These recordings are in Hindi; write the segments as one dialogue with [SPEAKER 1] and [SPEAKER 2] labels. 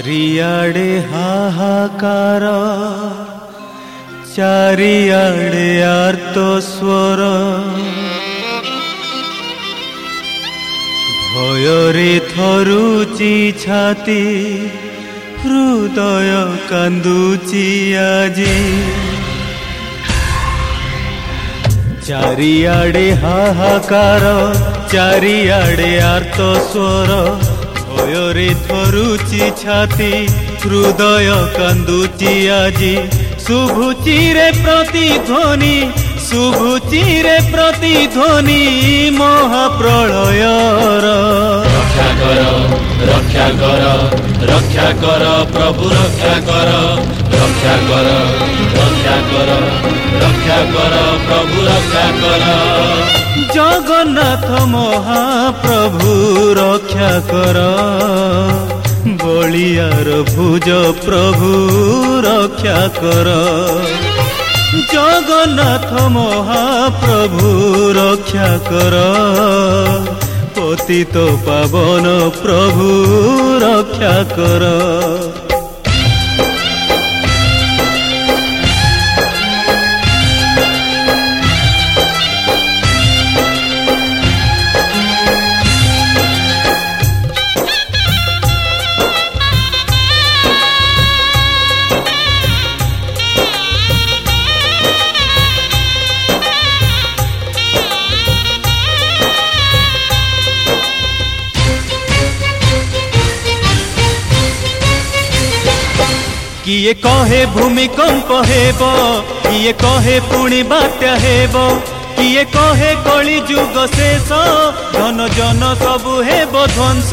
[SPEAKER 1] ଚାରିଆଡ଼େ ହାହାକାର, ଚାରିଆଡ଼େ ଆର୍ତ୍ତ ସ୍ୱର, ଭୟରେ ଥରୁଛି ଛାତି, ହୃଦୟ କାନ୍ଦୁଛି ଆଜି। ଚାରିଆଡ଼େ ହାହାକାର, ଚାରିଆଡ଼େ ଆର୍ତ୍ତ ସ୍ୱର, ଭୟରେ ଥରୁଛି ଛାତି, ହୃଦୟ କାନ୍ଦୁଛି ଆଜି। ଶୁଭୁଛି ରେ ପ୍ରତିଧ୍ୱନି, ଶୁଭୁଛି ରେ ପ୍ରତିଧ୍ୱନି ମହାପ୍ରଳୟର।
[SPEAKER 2] ରକ୍ଷା କର, ରକ୍ଷା କର, ରକ୍ଷା କର ପ୍ରଭୁ, ରକ୍ଷା କର, ରକ୍ଷା କର, ରକ୍ଷା କର, ରକ୍ଷା କର ପ୍ରଭୁ, ରକ୍ଷା କର।
[SPEAKER 1] ଜଗନ୍ନାଥ ମହାପ୍ରଭୁ ରକ୍ଷା କର, ବଳିଆର ଭୁଜ ପ୍ରଭୁ ରକ୍ଷା କର। ଜଗନ୍ନାଥ ମହାପ୍ରଭୁ ରକ୍ଷା କର, ପତିତ ପାବନ ପ୍ରଭୁ ରକ୍ଷା କର। किए कहे भूमिकंप हेब, किए कहे पुणी बात्या हेब, किए कहे कली जुग शेष, धन जन सबु हेब ध्वंस।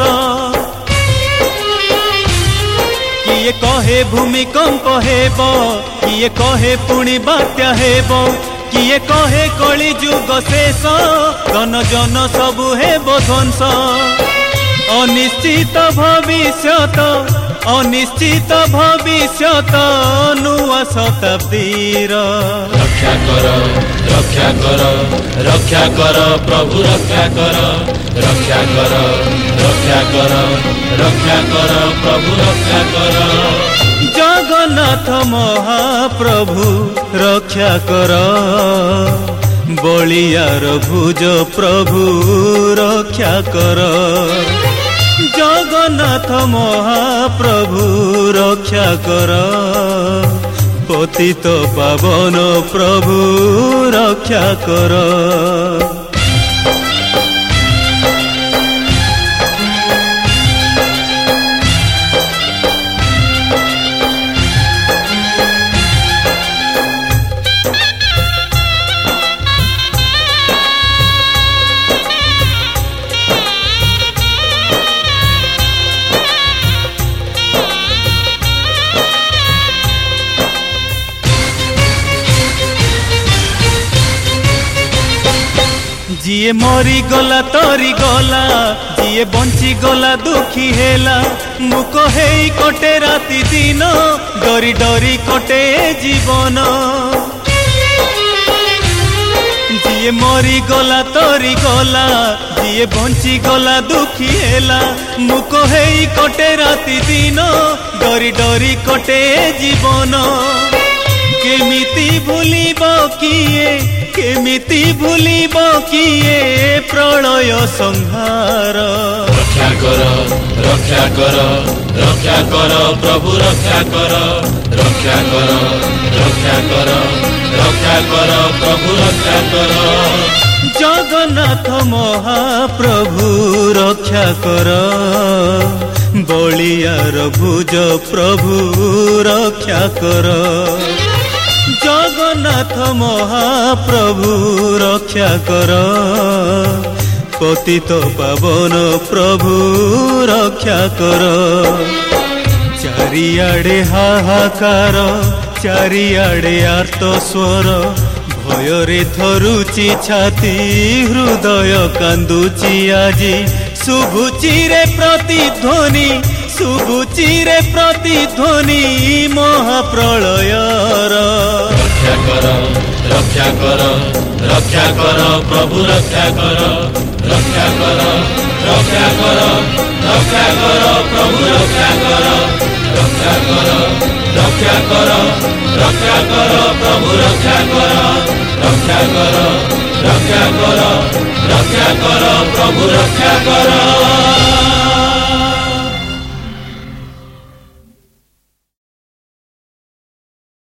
[SPEAKER 1] किए कहे भूमिकंप हेब, किए कहे पुणी बात्या हेब, किए कहे कली जुग शेष, धन जन सबु हेब ध्वंस। अनिश्चित भविष्यत, अनिश्चित भविष्यत नुआ शताब्दीर।
[SPEAKER 2] रक्षा कर, रक्षा कर, रक्षा कर प्रभु, रक्षा कर, रक्षा कर, रक्षा कर, रक्षा कर प्रभु, रक्षा कर।
[SPEAKER 1] जगन्नाथ महाप्रभु रक्षा कर, बलियार भुज प्रभु रक्षा कर। जगन्नाथ महाप्रभु रक्षा कर, पतित पावन प्रभु रक्षा कर। जिए मरी गला तरी गला, जिए बंची गला दुखी हेला, मुक हेई कटे राति दिन, डरी डरी कटे जीवन। जिए मरी गला तरी गला, जिए बंची गला दुखी हेला, मुक हेई कटे राति दिन, डरी डरी कटे जीवन। केमिति भूलिब किए, केमिति भूलिब किए प्रलय संहार।
[SPEAKER 2] रक्षा कर, रक्षा कर, रक्षा कर प्रभु, रक्षा कर, रक्षा कर, रक्षा कर, रक्षा कर प्रभु, रक्षा कर।
[SPEAKER 1] जगन्नाथ महाप्रभु रक्षा कर, बलियार भुज प्रभु रक्षा कर। जगन्नाथ महाप्रभु रक्षा कर, पतित पावन प्रभु रक्षा कर। चारिआडे हाहाकार, चारिआडे आर्त स्वर, भୟରେ थरुची छाती, हृदय कांदुची आजी। शुभुची रे प्रतिध्वनि, शुभुची रे प्रतिध्वनि महाप्रलयर।
[SPEAKER 2] रक्षा कर, रक्षा कर, रक्षा कर प्रभु, रक्षा कर, रक्षा कर, रक्षा कर, रक्षा ରକ୍ଷା କର ପ୍ରଭୁ ରକ୍ଷା କର ରକ୍ଷା କର ରକ୍ଷା କର ରକ୍ଷା କର ପ୍ରଭୁ ରକ୍ଷା କର ରକ୍ଷା କର ରକ୍ଷା କର ରକ୍ଷା କର ପ୍ରଭୁ ରକ୍ଷା କର।